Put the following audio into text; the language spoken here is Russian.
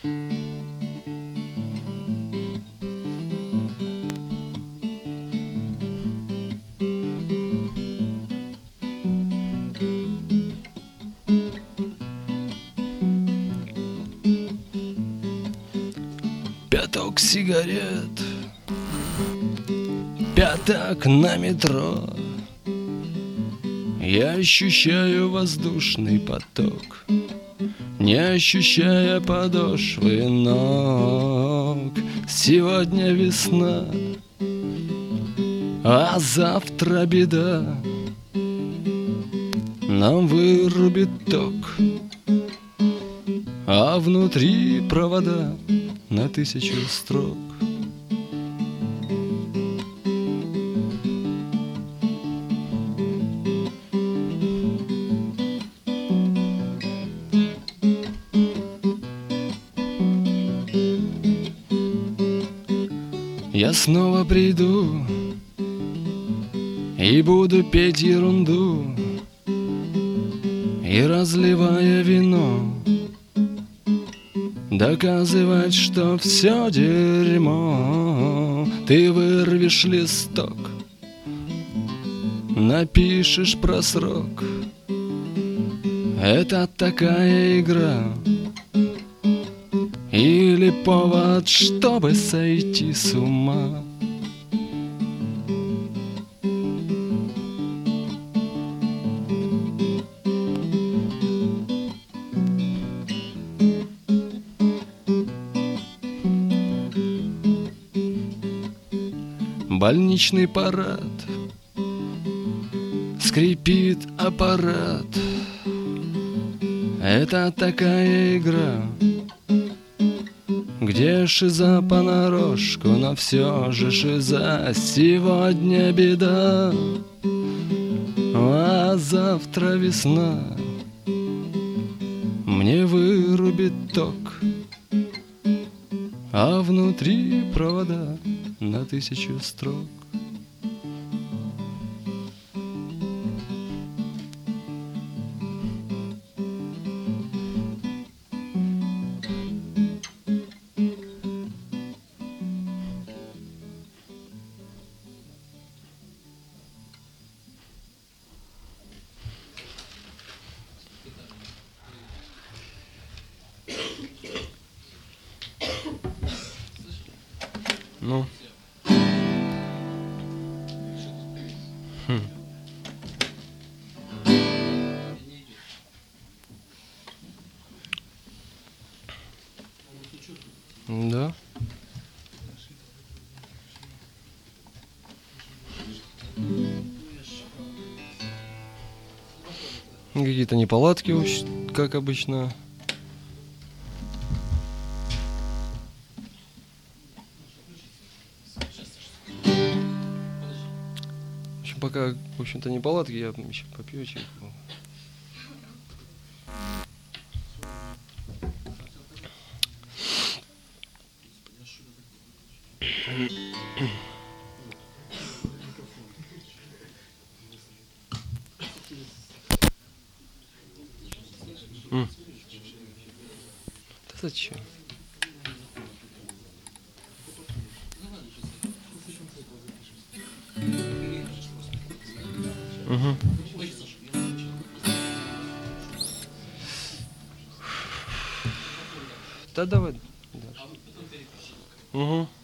Пяток сигарет, пятак на метро. Я ощущаю воздушный поток, не ощущая подошвы ног. Сегодня весна, а завтра беда. Нам вырубит ток, а внутри провода на 1000 строк. Я снова приду и буду петь ерунду, и, разливая вино, доказывать, что все дерьмо. Ты вырвешь листок, напишешь про срок. Это такая игра или повод, чтобы сойти с ума. Больничный парад, скрипит аппарат. Это такая игра, где шиза понарошку, но все же шиза. Сегодня беда, а завтра весна. Мне вырубит ток, а внутри провода на 1000 строк. Ну. Да. Какие-то неполадки, как обычно. В общем, пока, в общем-то, неполадки, я еще попью чайку. Да зачем? Угу. Да давай. Угу.